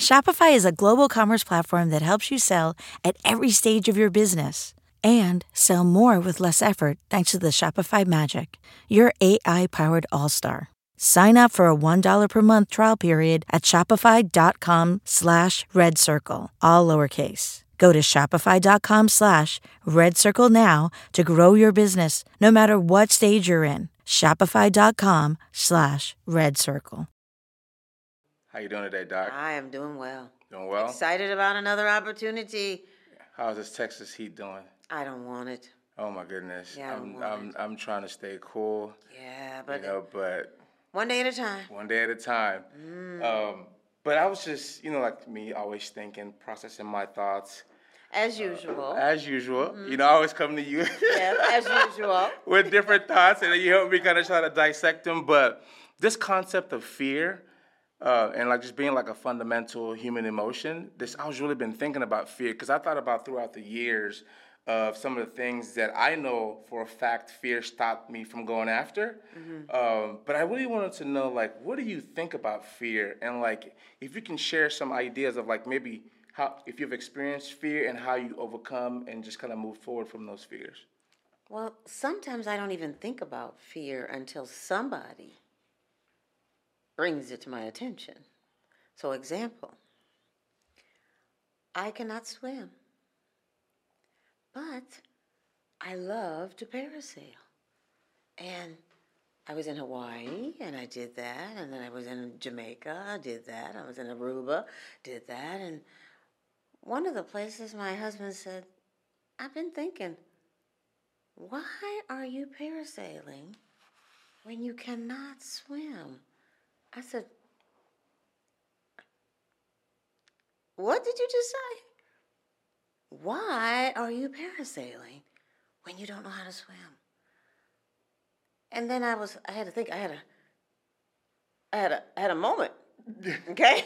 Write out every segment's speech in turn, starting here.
Shopify is a global commerce platform that helps you sell at every stage of your business and sell more with less effort thanks to the Shopify Magic, your AI-powered all-star. Sign up for a $1 per month trial period at shopify.com/redcircle, all lowercase. Go to shopify.com/redcircle now to grow your business no matter what stage you're in. Shopify.com/redcircle. How you doing today, Doc? I am doing well. Doing well? Excited about another opportunity. How's this Texas heat doing? I don't want it. Oh my goodness. Yeah, I don't want it. I'm trying to stay cool. Yeah, but but one day at a time. one day at a time. But I was just, like me, always thinking, processing my thoughts. As usual. As usual. I always come to you. Yeah, as usual. with different thoughts, and then you help me kind of try to dissect them. But this concept of fear, and like just being like a fundamental human emotion, I was really been thinking about fear because I thought about throughout the years of some of the things that I know for a fact fear stopped me from going after. But I really wanted to know, like, what do you think about fear? And like, if you can share some ideas of like maybe if you've experienced fear and how you overcome and just kind of move forward from those fears. Well, sometimes I don't even think about fear until somebody brings it to my attention. So, example, I cannot swim, but I love to parasail. And I was in Hawaii, and I did that, and then I was in Jamaica, I did that, I was in Aruba, did that, and one of the places my husband said, I've been thinking, why are you parasailing when you cannot swim? I said, what did you just say? Why are you parasailing when you don't know how to swim? And then I had to think, I had a moment, okay?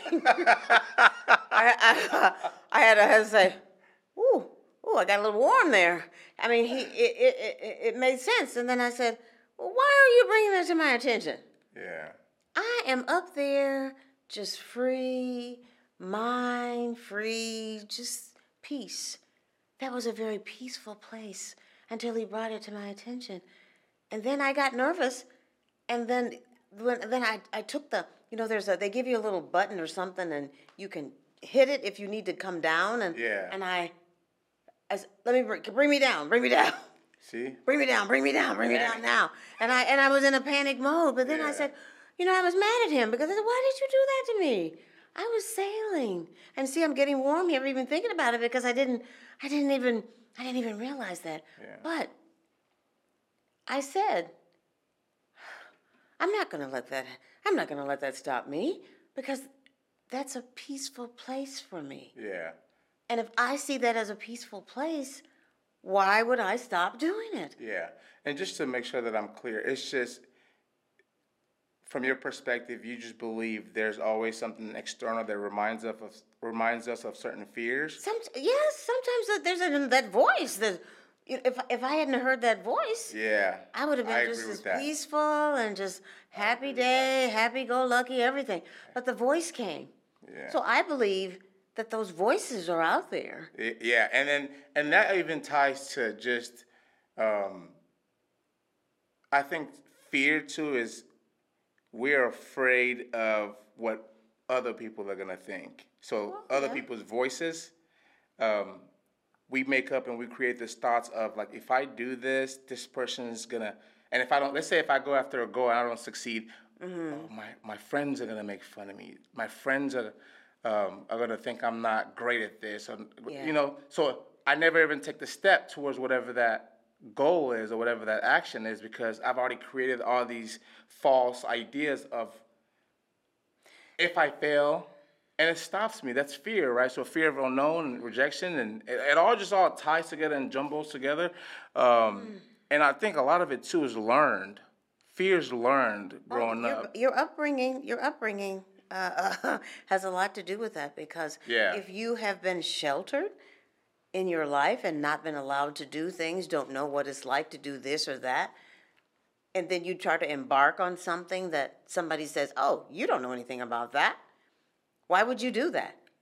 I had to say, ooh, I got a little warm there. I mean, it made sense. And then I said, well, why are you bringing that to my attention? Yeah. I am up there just free, mind free, just peace. That was a very peaceful place until he brought it to my attention. And then I got nervous. And then I took they give you a little button or something and you can hit it if you need to come down. And I said, bring me down. See? Bring me down now. And I was in a panic mode. But then I said, I was mad at him because I said, why did you do that to me? I was sailing. And see, I'm getting warm here even thinking about it because I didn't even realize that. Yeah. But I said, I'm not going to let that stop me because that's a peaceful place for me. Yeah. And if I see that as a peaceful place, why would I stop doing it? Yeah. And just to make sure that I'm clear, it's just, from your perspective, you just believe there's always something external that reminds us of certain fears? Sometimes there's that voice. If I hadn't heard that voice, I would have been just as peaceful and just happy day, happy-go-lucky, everything. But the voice came. Yeah. So I believe that those voices are out there. Yeah, and that even ties to just, I think fear too is we're afraid of what other people are gonna think. So other people's voices, we make up and we create this thoughts of like, if I do this, this person is gonna, and if I don't, let's say if I go after a goal and I don't succeed, my friends are gonna make fun of me. My friends are gonna think I'm not great at this, or, So I never even take the step towards whatever that goal is or whatever that action is because I've already created all these false ideas of if I fail. And it stops me. That's fear, right? So fear of unknown and rejection, and it all ties together and jumbles together. And I think a lot of it too is learned. Fear's learned growing up. Your upbringing has a lot to do with that because if you have been sheltered in your life and not been allowed to do things, don't know what it's like to do this or that, and then you try to embark on something that somebody says, oh, you don't know anything about that. Why would you do that?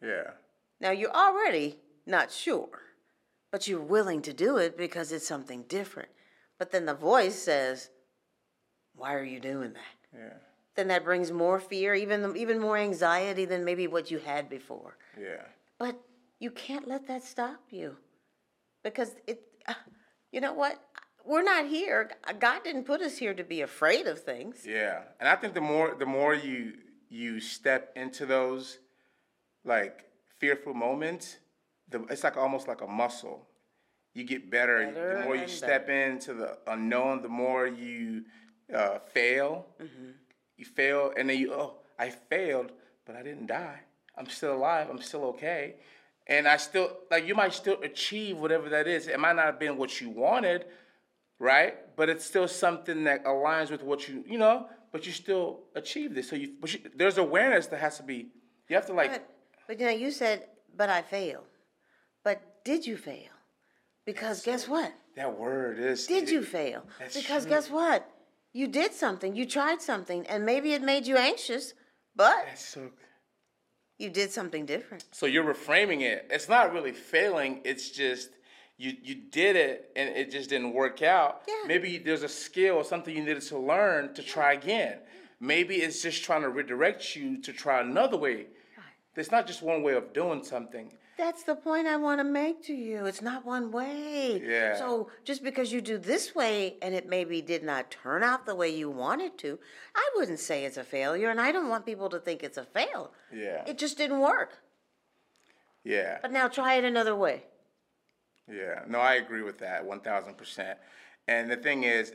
Yeah. Now, you're already not sure, but you're willing to do it because it's something different. But then the voice says, why are you doing that? Yeah. Then that brings more fear, even more anxiety than maybe what you had before. Yeah. But you can't let that stop you, because you know what? We're not here. God didn't put us here to be afraid of things. Yeah. And I think the more you step into those like fearful moments, it's like almost like a muscle. You get better. Better The more you and step into the unknown, the more you fail. Mm-hmm. You fail, and then I failed, but I didn't die. I'm still alive. I'm still okay. And I still, like, you might still achieve whatever that is. It might not have been what you wanted, right? But it's still something that aligns with what but you still achieved it. So there's awareness that has to be, you have to like. But you know, you said, but I failed. But did you fail? Because guess what? That word is. Did you fail? That's Because true. guess what? You did something. You tried something, and maybe it made you anxious, but That's so. you did something different. So you're reframing it. It's not really failing. It's just you did it and it just didn't work out. Yeah. Maybe there's a skill or something you needed to learn to try again. Maybe it's just trying to redirect you to try another way. There's not just one way of doing something. That's the point I want to make to you. It's not one way. Yeah. So just because you do this way and it maybe did not turn out the way you wanted to, I wouldn't say it's a failure, and I don't want people to think it's a fail. Yeah. It just didn't work. Yeah. But now try it another way. Yeah. No, I agree with that 1,000%. And the thing is,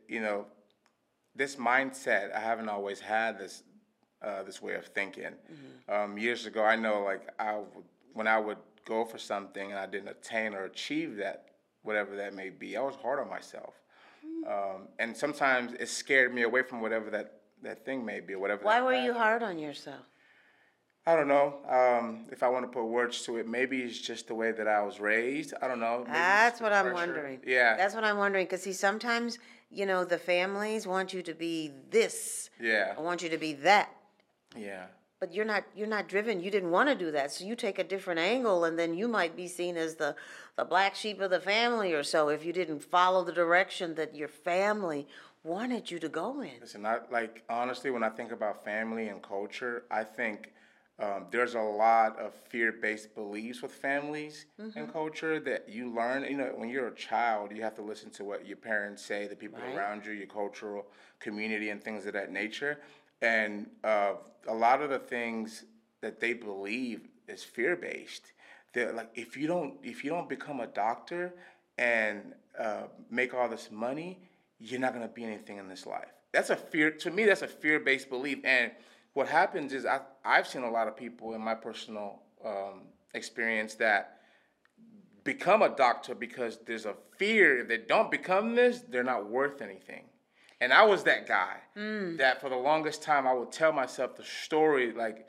this mindset, I haven't always had this way of thinking. Mm-hmm. Years ago, I know, like, when I would go for something and I didn't attain or achieve that, whatever that may be, I was hard on myself. And sometimes it scared me away from whatever that thing may be, or whatever. Why were you hard on yourself? I don't know. If I want to put words to it, maybe it's just the way that I was raised. I don't know. Maybe That's what I'm pressure. wondering. Yeah. That's what I'm wondering, because see, sometimes, the families want you to be this. Yeah. I want you to be that. Yeah. But you're not driven. You didn't want to do that. So you take a different angle, and then you might be seen as the black sheep of the family or so if you didn't follow the direction that your family wanted you to go in. Listen, honestly, when I think about family and culture, I think there's a lot of fear-based beliefs with families and culture that you learn. When you're a child, you have to listen to what your parents say, the people around you, your cultural community, and things of that nature. And a lot of the things that they believe is fear-based. They're like, if you don't become a doctor and make all this money, you're not gonna be anything in this life. That's a fear. To me, that's a fear-based belief. And what happens is I've seen a lot of people in my personal experience that become a doctor because there's a fear if they don't become this, they're not worth anything. And I was that guy that for the longest time I would tell myself the story like,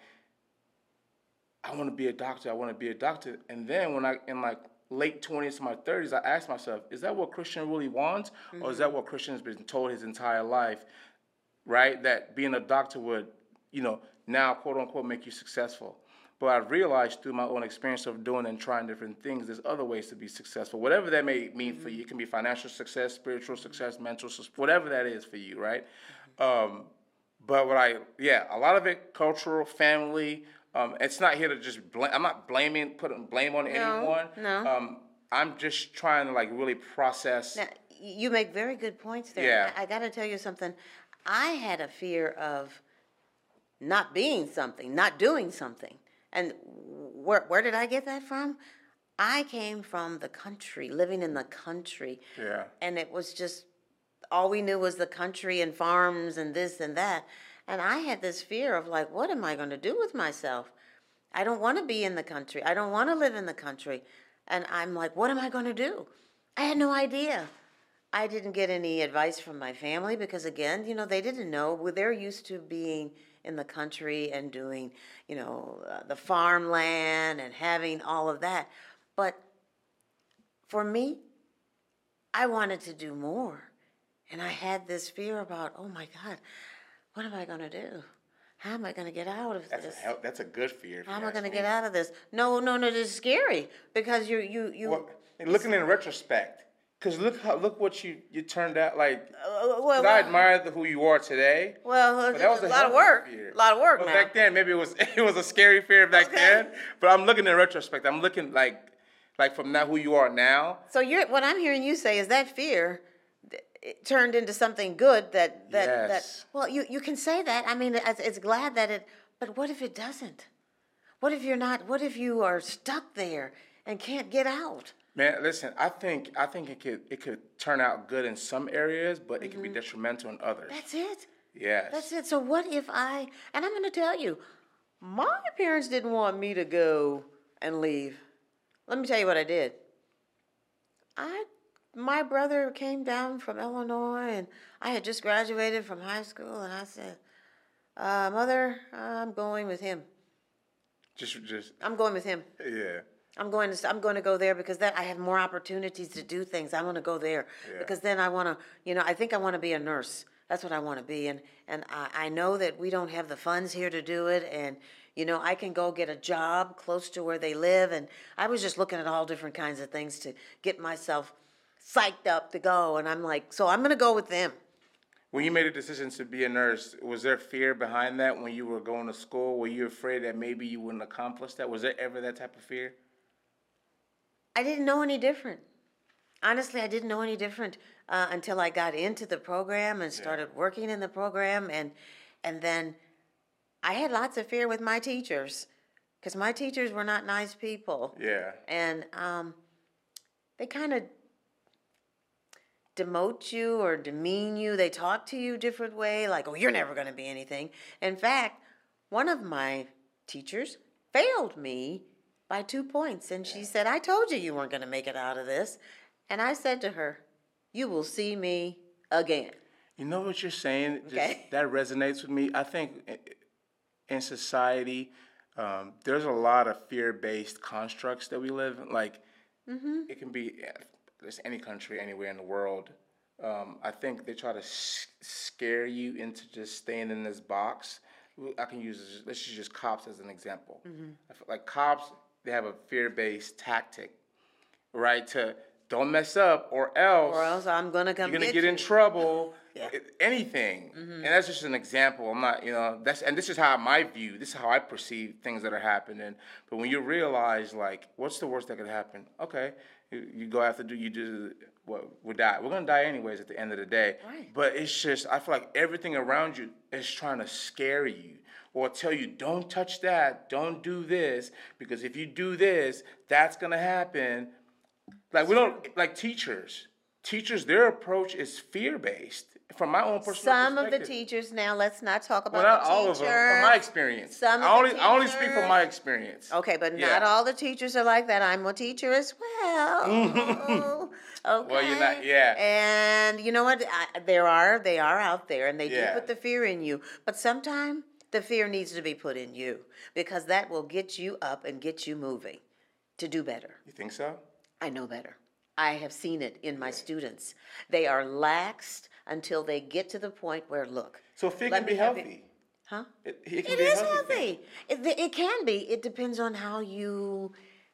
I want to be a doctor. I want to be a doctor. And then when in like late 20s to my 30s, I asked myself, is that what Christian really wants? Or is that what Christian has been told his entire life, right? That being a doctor would, now quote unquote make you successful. But I realized through my own experience of doing and trying different things, there's other ways to be successful. Whatever that may mean for you. It can be financial success, spiritual success, mental success, whatever that is for you, right? But a lot of it, cultural, family. It's not here to just blame. I'm not putting blame on anyone. No. I'm just trying to like really process. Now, you make very good points there. Yeah. I got to tell you something. I had a fear of not being something, not doing something. And where did I get that from? I came from the country, living in the country. Yeah. And it was just, all we knew was the country and farms and this and that. And I had this fear of like, what am I going to do with myself? I don't want to be in the country. I don't want to live in the country. And I'm like, what am I going to do? I had no idea. I didn't get any advice from my family because, again, they didn't know. They're used to being in the country and doing, the farmland and having all of that. But for me, I wanted to do more. And I had this fear about, oh my God, what am I going to do? how am I going to get out of this? That's a good fear. How am I going to get out of this? No, this is scary because you. Well, looking in retrospect, because look what you turned out like. Well, I admire who you are today. Well, but that was a lot of work. Fear. A lot of work. Well, back then, maybe it was a scary fear back then. But I'm looking in retrospect. I'm looking like from now who you are now. So what I'm hearing you say is that fear it turned into something good that well you can say that. I mean it's glad that it, but what if it doesn't? What if you are stuck there and can't get out? Man, listen, I think it could turn out good in some areas, but it can be detrimental in others. That's it. Yes. That's it. So what if and I'm going to tell you, my parents didn't want me to go and leave. Let me tell you what I did. My brother came down from Illinois, and I had just graduated from high school, and I said, Mother, I'm going with him. Just. I'm going with him. Yeah. I'm going to go there because then I have more opportunities to do things. I want to go there because then I want to, I think I want to be a nurse. That's what I want to be. And I know that we don't have the funds here to do it. And, I can go get a job close to where they live. And I was just looking at all different kinds of things to get myself psyched up to go. And I'm like, so I'm going to go with them. When you made a decision to be a nurse, was there fear behind that when you were going to school? Were you afraid that maybe you wouldn't accomplish that? Was there ever that type of fear? I didn't know any different. Honestly, I didn't know any different until I got into the program and started working in the program. And then I had lots of fear with my teachers because my teachers were not nice people. Yeah. And they kind of demote you or demean you. They talk to you a different way, like, oh, you're never going to be anything. In fact, one of my teachers failed me by 2 points. And she said, I told you weren't going to make it out of this. And I said to her, you will see me again. You know what you're saying? Okay. That resonates with me. I think in society, there's a lot of fear-based constructs that we live in. Like, it can be there's any country, anywhere in the world. I think they try to scare you into just staying in this box. I can let's just cops as an example. I feel like cops, they have a fear-based tactic, right? To don't mess up or else I'm going to come you're going to get get in trouble, Yeah. anything. And that's just an example. I'm not, this is how this is how I perceive things that are happening. But when you realize, like, what's the worst that could happen? Okay, you go after, we die. We're going to die anyways at the end of the day. Right. But it's just, I feel like everything around you is trying to scare you or tell you, don't touch that, don't do this, because if you do this, that's going to happen. Like, we don't, like teachers, their approach is fear-based. From my own personal Some of the perspective. teachers, now let's not talk about Well, not the all of teachers. them, from my experience. I only speak from my experience. Okay, but Yeah. not all the teachers are like that. I'm a teacher as well. Okay. Well, you're not, yeah. And you know what? They are out there, and they do Yeah. put the fear in you. But sometimes the fear needs to be put in you because that will get you up and get you moving to do better. You think so? I know better. I have seen it in my students. They are laxed until they get to the point where, look. So fear let can me be have healthy. Huh? It can It be a is healthy thing. healthy. It can be. It depends on how you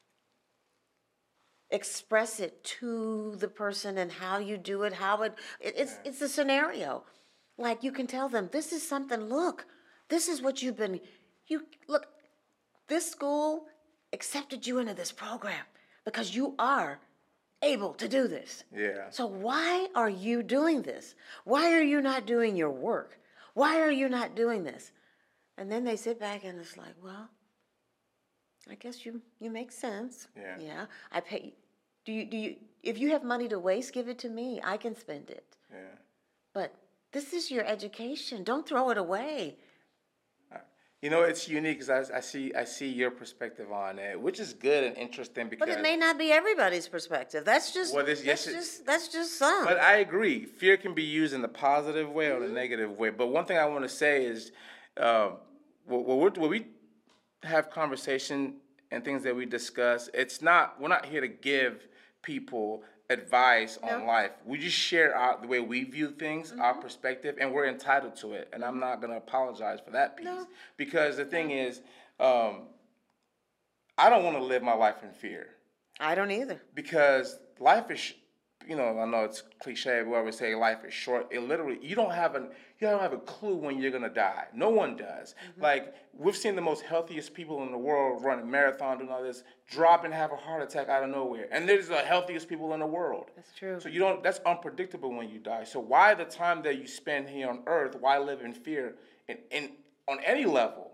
express it to the person and how you do it. It's a scenario. Like you can tell them, this is something. Look, this is what you've been. Look. This school accepted you into this program because you are able to do this. Yeah. So why are you doing this? Why are you not doing your work? Why are you not doing this? And then they sit back and it's like, well, I guess you make sense. Yeah. Yeah. I pay. Do you? If you have money to waste, give it to me. I can spend it. Yeah. But this is your education. Don't throw it away. It's unique because I see your perspective on it, which is good and interesting because. But it may not be everybody's perspective. That's just. Well, that's just some. But I agree. Fear can be used in the positive way or the negative way. But one thing I want to say is, when we have conversation and things that we discuss, we're not here to give people advice on life. We just share the way we view things, our perspective, and we're entitled to it. And I'm not going to apologize for that piece. Because the thing is, I don't want to live my life in fear. I don't either. Because life is, I know it's cliche, but I would say life is short. It literally, you don't have a clue when you're gonna die. No one does. Like, we've seen the most healthiest people in the world run a marathon, doing all this, drop and have a heart attack out of nowhere. And they're the healthiest people in the world. That's true. So that's unpredictable when you die. So why the time that you spend here on earth, why live in fear on any level?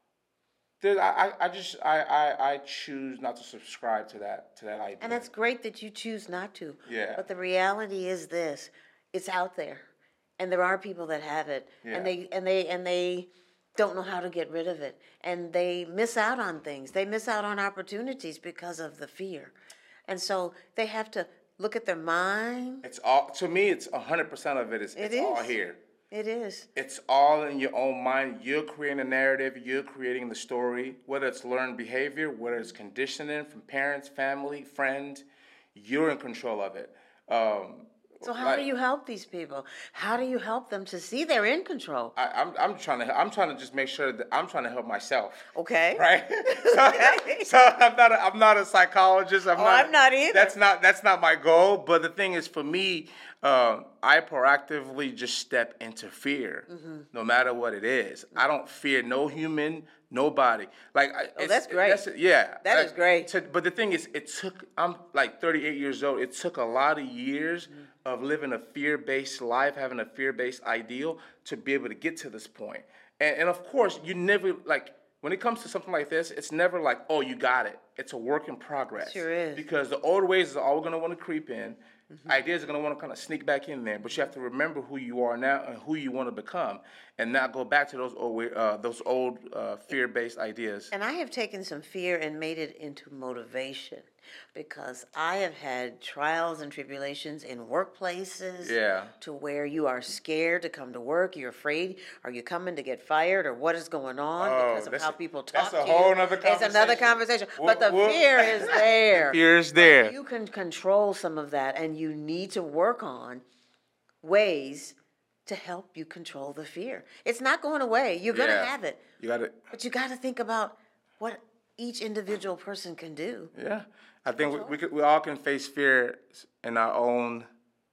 I choose not to subscribe to that idea. And that's great that you choose not to. Yeah. But the reality is this: it's out there, and there are people that have it, and they don't know how to get rid of it, and they miss out on things. They miss out on opportunities because of the fear, and so they have to look at their mind. It's all, to me, it's 100% of it is all here. It is. It's all in your own mind. You're creating a narrative. You're creating the story. Whether it's learned behavior, whether it's conditioning from parents, family, friends, you're in control of it. So how do you help these people? How do you help them to see they're in control? I'm trying to just make sure that I'm trying to help myself. Okay. Right. So I'm not a psychologist. I'm not either. That's not my goal. But the thing is, for me, I proactively just step into fear, no matter what it is. I don't fear no human, nobody. That's great. That is great. But the thing is, I'm like 38 years old. It took a lot of years of living a fear-based life, having a fear-based ideal to be able to get to this point. And of course, you never, when it comes to something like this, it's never like, oh, you got it. It's a work in progress. Sure is. Because the old ways are all going to want to creep in. Ideas are going to want to kind of sneak back in there, but you have to remember who you are now and who you want to become, and not go back to those old fear-based ideas. And I have taken some fear and made it into motivation, because I have had trials and tribulations in workplaces to where you are scared to come to work. You're afraid. Are you coming to get fired, or what is going on because of how people talk to you? That's a whole other conversation. It's another conversation. But the fear is there. Fear is there. But you can control some of that, and you need to work on ways to help you control the fear. It's not going away. You're going to have it. You got it. But you got to think about what each individual person can do. Yeah. I think we all can face fear in our own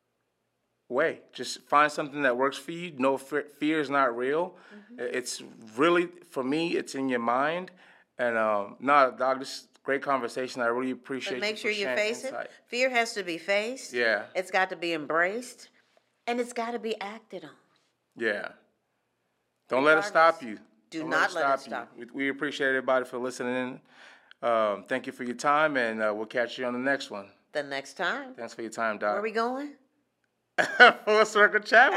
way. Just find something that works for you. No, fear is not real. It's really, for me, it's in your mind. And Doc, this is a great conversation. I really appreciate you. But make sure you face it. Fear has to be faced. Yeah. It's got to be embraced. And it's got to be acted on. Yeah. Don't let it stop you. Do not let it stop you. We appreciate everybody for listening in. Thank you for your time, and we'll catch you on the next one. The next time. Thanks for your time, Doc. Where are we going? Full circle chat.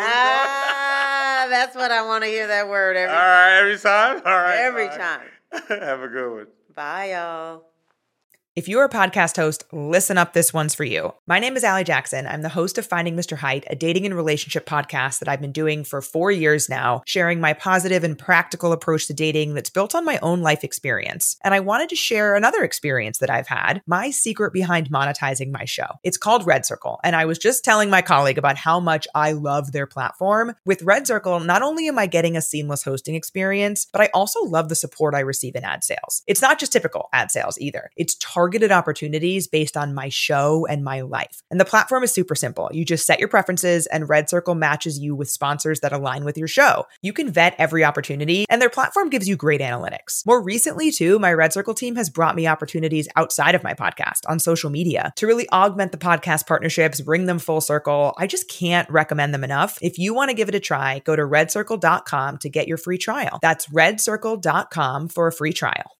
That's what I want to hear, that word every time. All right, every time? All right. Every time. Have a good one. Bye, y'all. If you're a podcast host, listen up, this one's for you. My name is Allie Jackson. I'm the host of Finding Mr. Height, a dating and relationship podcast that I've been doing for 4 years now, sharing my positive and practical approach to dating that's built on my own life experience. And I wanted to share another experience that I've had, my secret behind monetizing my show. It's called Red Circle, and I was just telling my colleague about how much I love their platform. With Red Circle, not only am I getting a seamless hosting experience, but I also love the support I receive in ad sales. It's not just typical ad sales either. It's targeted opportunities based on my show and my life. And the platform is super simple. You just set your preferences and Red Circle matches you with sponsors that align with your show. You can vet every opportunity and their platform gives you great analytics. More recently too, my Red Circle team has brought me opportunities outside of my podcast on social media to really augment the podcast partnerships, bring them full circle. I just can't recommend them enough. If you want to give it a try, go to redcircle.com to get your free trial. That's redcircle.com for a free trial.